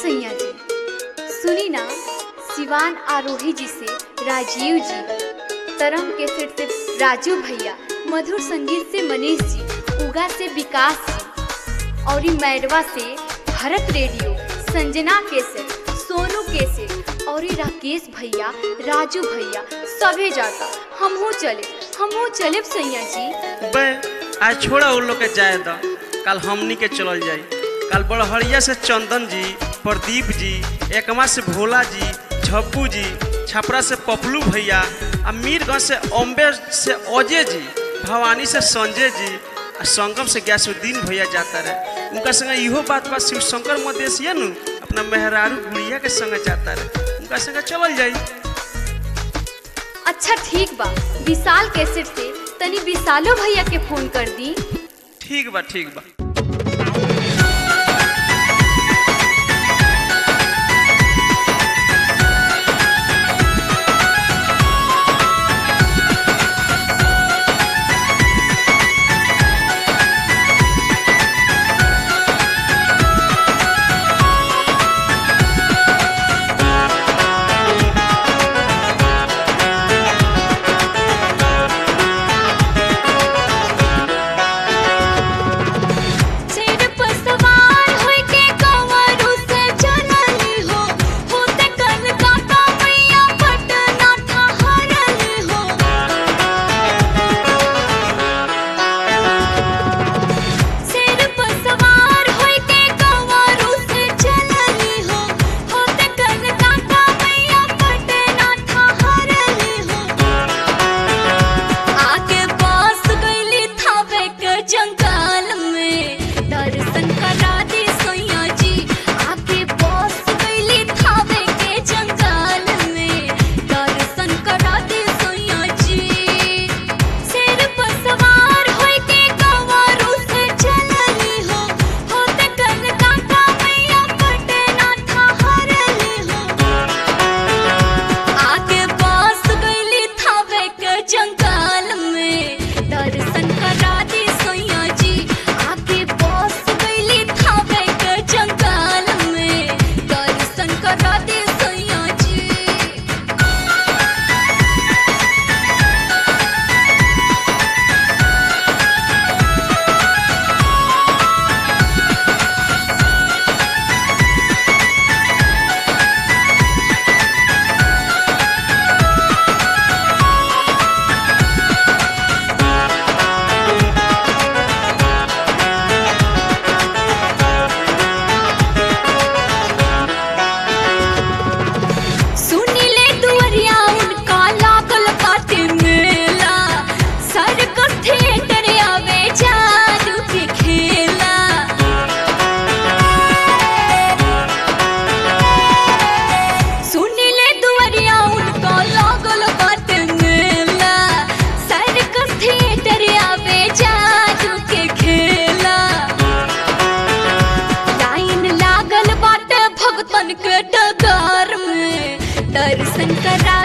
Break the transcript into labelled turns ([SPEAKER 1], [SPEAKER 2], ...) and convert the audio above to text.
[SPEAKER 1] सैया जी, सुनी ना, सिवान आरोही जी से राजीव जी, तरम केसट से राजू भैया, मधुर संगीत से मनीष जी, उगा से विकास जी और मैडवा से Bharat radio, Sanjana cassette, Sonu cassette और राकेश भैया, राजू भैया सभे जाता। हमहू चले सैया जी।
[SPEAKER 2] बे आज छोड़ा उन लोग के जाए दो, कल हमनी के चलल जाई। कल बड़हरिया से चंदन जी, प्रदीप जी, एकमा से भोला जी, झप्पू जी, छपरा से पपलू भैया, अमीरगंज से अम्बे से अजय जी, भवानी से संजय जी, संगम से गैसुद्दीन भैया जाता रहे। उनका संग इहो बात बा शिव शंकर मदेशिया नु अपना मेहरारू गुड़िया के संग जाता रहे, उनका संग चलल जाई।
[SPEAKER 1] अच्छा ठीक बा, विशाल कैसेट से तनी विशालो भैया के फोन कर दी।
[SPEAKER 2] ठीक बा।
[SPEAKER 1] दर्शन करा